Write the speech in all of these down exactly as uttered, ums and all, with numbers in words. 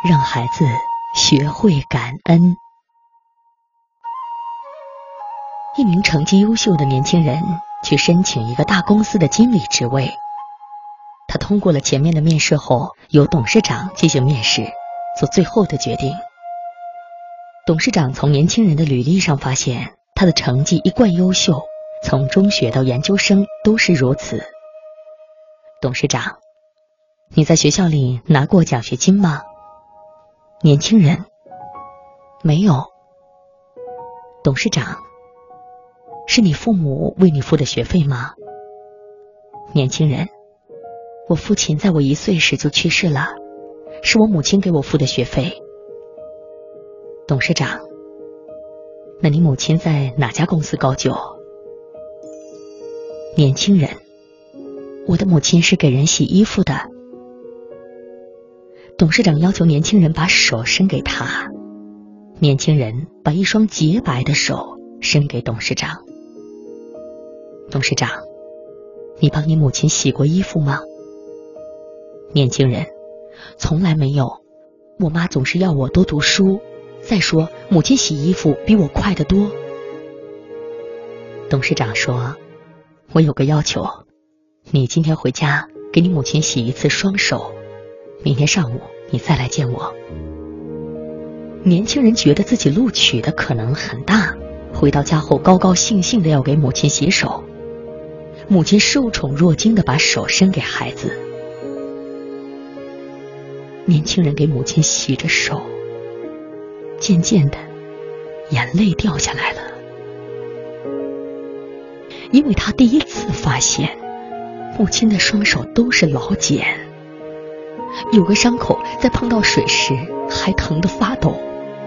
让孩子学会感恩。一名成绩优秀的年轻人去申请一个大公司的经理职位。他通过了前面的面试后，由董事长进行面试，做最后的决定。董事长从年轻人的履历上发现，他的成绩一贯优秀，从中学到研究生都是如此。董事长，你在学校里拿过奖学金吗？年轻人，没有。董事长，是你父母为你付的学费吗？年轻人，我父亲在我一岁时就去世了，是我母亲给我付的学费。董事长，那你母亲在哪家公司高就？年轻人，我的母亲是给人洗衣服的。董事长要求年轻人把手伸给他，年轻人把一双洁白的手伸给董事长。董事长，你帮你母亲洗过衣服吗？年轻人，从来没有，我妈总是要我多读书，再说母亲洗衣服比我快得多。董事长说，我有个要求，你今天回家给你母亲洗一次双手，明天上午你再来见我。年轻人觉得自己录取的可能很大，回到家后高高兴兴地要给母亲洗手。母亲受宠若惊地把手伸给孩子。年轻人给母亲洗着手，渐渐的眼泪掉下来了，因为他第一次发现母亲的双手都是老茧，有个伤口在碰到水时还疼得发抖。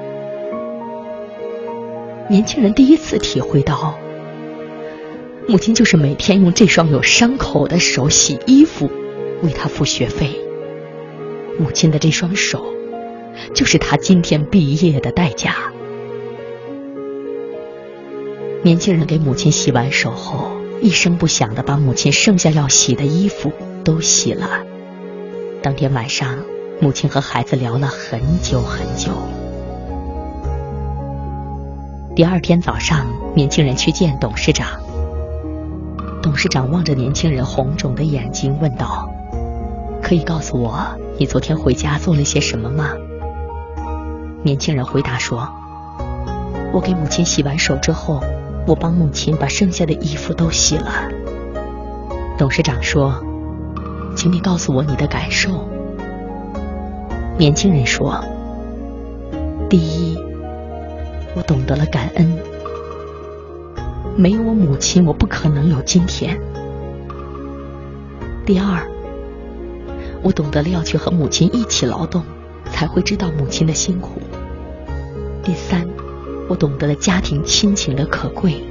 年轻人第一次体会到，母亲就是每天用这双有伤口的手洗衣服，为他付学费。母亲的这双手，就是他今天毕业的代价。年轻人给母亲洗完手后，一声不响地把母亲剩下要洗的衣服都洗了。当天晚上，母亲和孩子聊了很久很久。第二天早上，年轻人去见董事长。董事长望着年轻人红肿的眼睛问道，可以告诉我你昨天回家做了些什么吗？年轻人回答说，我给母亲洗完手之后，我帮母亲把剩下的衣服都洗了。董事长说，请你告诉我你的感受。年轻人说，第一，我懂得了感恩，没有我母亲，我不可能有今天。第二，我懂得了要去和母亲一起劳动，才会知道母亲的辛苦。第三，我懂得了家庭亲情的可贵。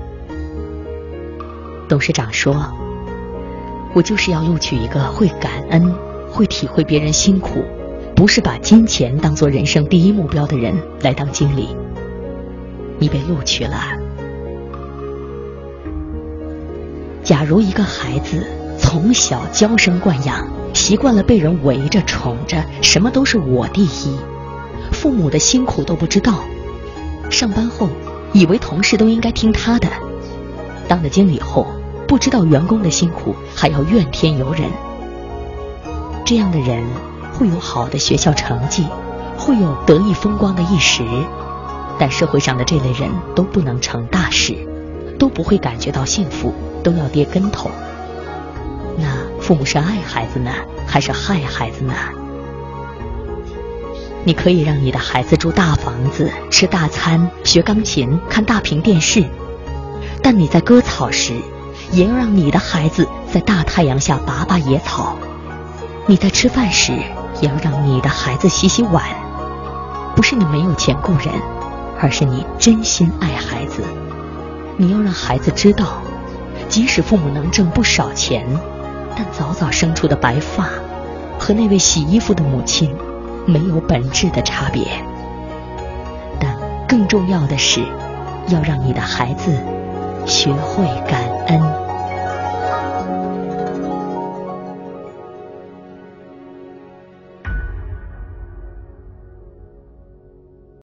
董事长说，我就是要录取一个会感恩、会体会别人辛苦，不是把金钱当作人生第一目标的人来当经理。你被录取了。假如一个孩子从小娇生惯养，习惯了被人围着宠着，什么都是我第一，父母的辛苦都不知道，上班后以为同事都应该听他的，当了经理后不知道员工的辛苦，还要怨天尤人。这样的人会有好的学校成绩，会有得意风光的一时，但社会上的这类人都不能成大事，都不会感觉到幸福，都要跌跟头。那父母是爱孩子呢，还是害孩子呢？你可以让你的孩子住大房子，吃大餐，学钢琴，看大屏电视，但你在割草时，也要让你的孩子在大太阳下拔拔野草。你在吃饭时，也要让你的孩子洗洗碗。不是你没有钱雇人，而是你真心爱孩子。你要让孩子知道，即使父母能挣不少钱，但早早生出的白发和那位洗衣服的母亲没有本质的差别。但更重要的是，要让你的孩子学会感恩。